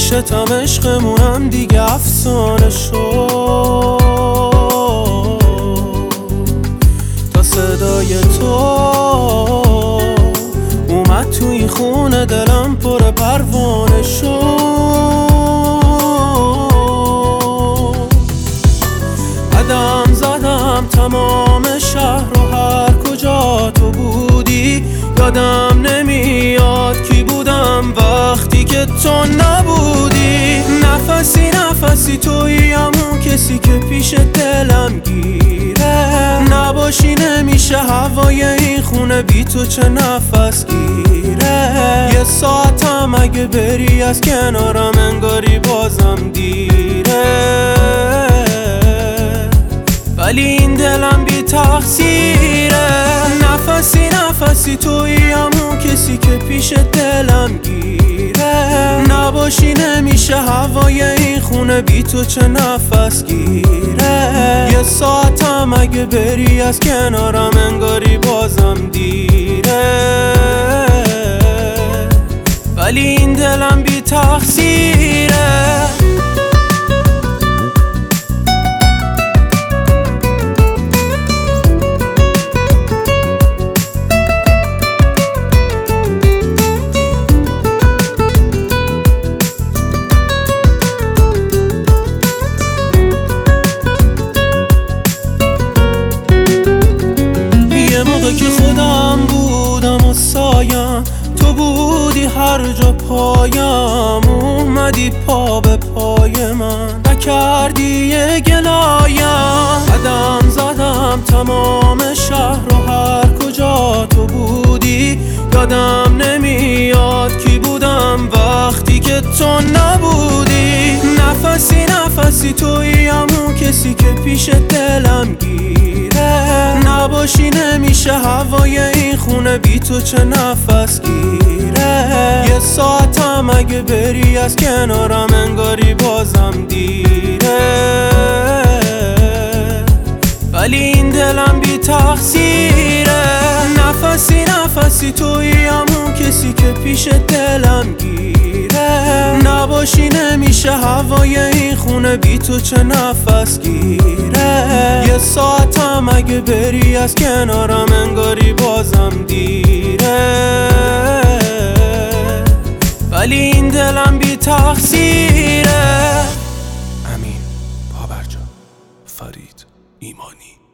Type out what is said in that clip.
پیشتم عشقمونم دیگه افسانه شد، تا صدای تو اومد توی خونه دلم پر پروانه شد. قدم زدم تمام شهر و هر کجا تو بودی، یادم نمیاد کی بودم وقتی که تو نبودی. نفسی نفسی تویی همون کسی که پیش دلم گیره، نباشی نمیشه هوای این خونه بی تو چه نفس گیره. یه ساعتم اگه بری از کنارم انگاری بازم دیره، ولی این دلم بی تقصیره. نفسی نفسی تویی همون کسی که پیش دلم گیره، نباشی نمیشه هوای این خونه بی تو چه نفس گیره. یه ساعتم اگه بری از کنارم انگاری بازم دیره، ولی این دلم بی تقصیره. که خودم بودم و سایم تو بودی هر جا پایم، اومدی پا به پای من نکردی یه گلایم. قدم زدم تمام شهر و هر کجا تو بودی، یادم نمیاد کی بودم وقتی که تو نبودی. نفسی نفسی تویی همون کسی که پیش دلم گیره، نباشی نمیشه هوای این خونه بی تو چه نفس گیره. یه ساعتم اگه بری از کنارم انگاری بازم دیره، ولی این دلم بی تقصیره. نفسی نفسی تویی همون کسی که پیش دلم گیره، نباشی نمیشه هوای این خونه بی تو چه نفس گیره. یه ساعتم اگه بری از کنارم انگاری بازم دیره، ولی این دلم بی تقصیره. امین، باورجان، فرید، ایمانی.